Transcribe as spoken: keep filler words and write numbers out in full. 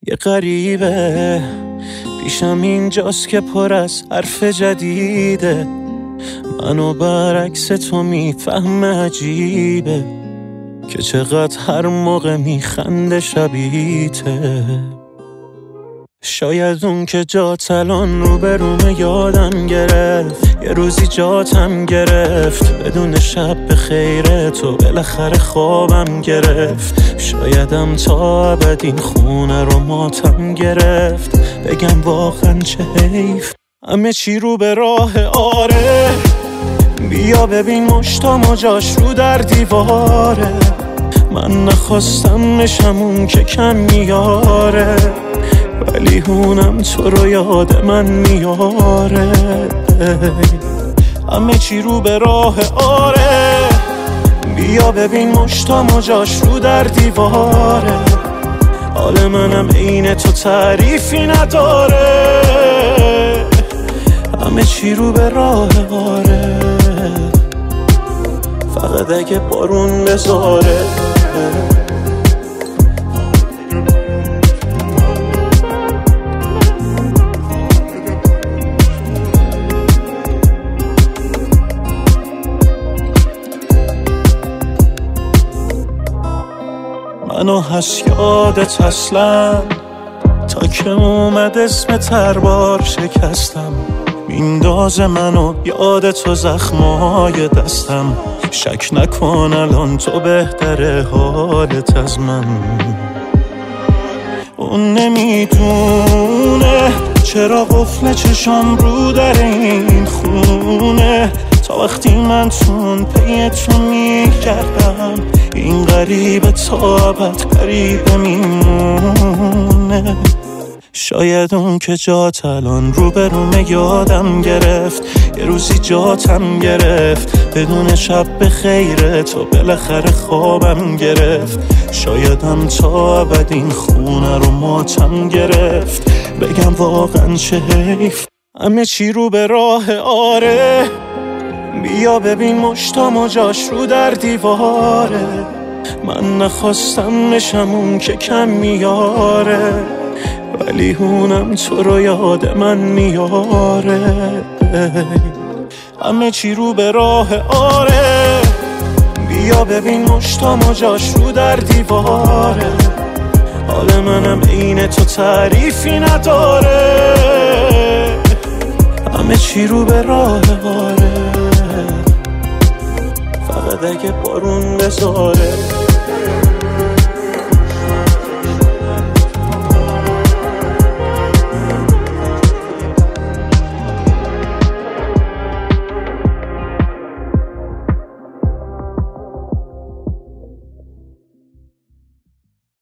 یه غریبه پیشم اینجاست که پر از حرف جدیده، منو برعکس تو میفهمه، عجیبه که چقدر هر موقع میخنده شبیته. شاید اون که جات الان رو به رومه یادم گرفت، یه روزی جاتم گرفت، بدون شب به خیره تو بالاخره خوابم گرفت. شایدم تا ابد این خونه رو ماتم گرفت، بگم واقعا چه حیف، همه چی رو به راه آره. بیا ببین مشتام و جاش رو در دیواره، من نخواستم نشم اون که کم میاره، ولی هونم تو رو یاد من میاره. همه چی رو به راه آره. بیا ببین مشتام و جاش رو در دیواره، حال منم عین تو تعریفی نداره. همه چی رو به راه آره، فقط اگه بارون بذاره. منو هست یادت اصلا، تا که اومد اسم تربار شکستم، میندازه منو یاد تو زخمای دستم. شک نکن الان تو بهتره حالت از من. اون نمیدونه چرا قفل چشام رو در این خونه، تا وقتی من تون پی تو میگردم، این غریبه تا ابد غریبه میمونه. شاید اون که جات الان رو به رومه یادم گرفت، یه روزی جاتم گرفت، بدون شب به خیره تو بالاخره خوابم گرفت. شایدم تا ابد این خونه رو ماتم گرفت، بگم واقعا چه حیف، همه چی رو به راه آره. بیا ببین مشتام و جاش رو در دیواره، من نخواستم نشم اون که کم میاره، ولی هونم تو رو یاد من میاره. همه چی رو به راه آره. بیا ببین مشتام و جاش رو در دیواره، حال منم عین تو تعریفی نداره. همه چی رو به راه آره، فقط اگه بارون بذاره.